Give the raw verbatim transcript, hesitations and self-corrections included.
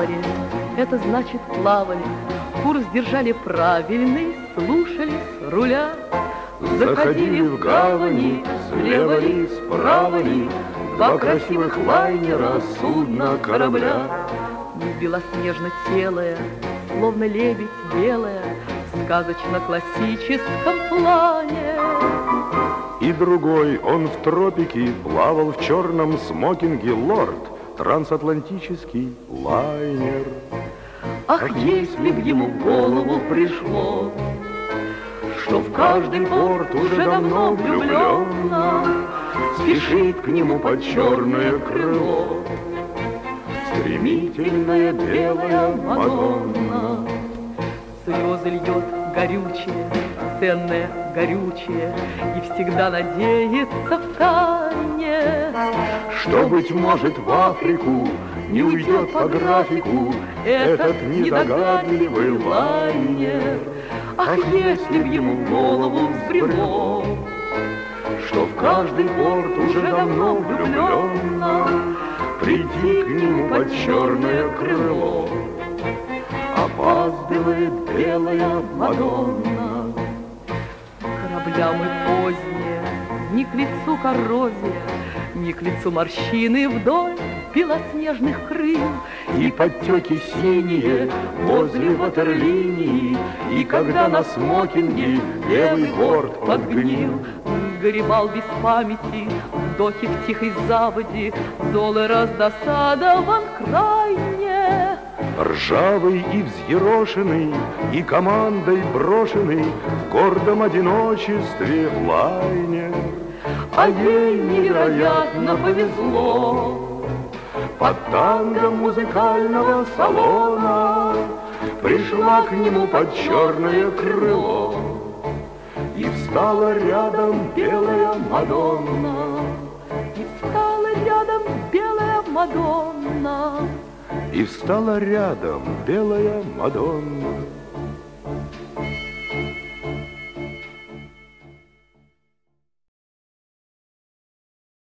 море, это значит плавали, курс держали правильный, слушались руля. Заходили в гавани, слева ли, справа ли, два красивых лайнера, судна, корабля. Белоснежно-телая, словно лебедь белая, в сказочно-классическом плане. И другой, он в тропике плавал в черном смокинге, лорд, трансатлантический лайнер. Ах, если б ему в голову пришло, что в каждый порт уже давно влюбленно спешит к нему под черное крыло стремительная белая Мадонна. Слезы льет горючее, ценное горючее, и всегда надеется втайне, что, быть может, в Африку не уйдет по графику этот недогадливый лайнер. Ах, если б ему в голову взбрело, что в каждый порт уже давно влюбленно прийти к нему под черное крыло. Опаздывает белая Мадонна. Корабля мы поздние, ни к лицу коррозия, ни к лицу морщины вдоль белоснежных крыл. И подтеки синие возле ватерлинии, и когда на смокинге левый борт подгнил, горевал без памяти в доке в тихой заводе, зол и раздосадован крайне. Ржавый и взъерошенный, и командой брошенный в гордом одиночестве лайнер. А ей невероятно повезло. Под танго музыкального салона пришла к нему под черное крыло, и встала рядом белая Мадонна. И встала рядом белая Мадонна. И встала рядом белая Мадонна.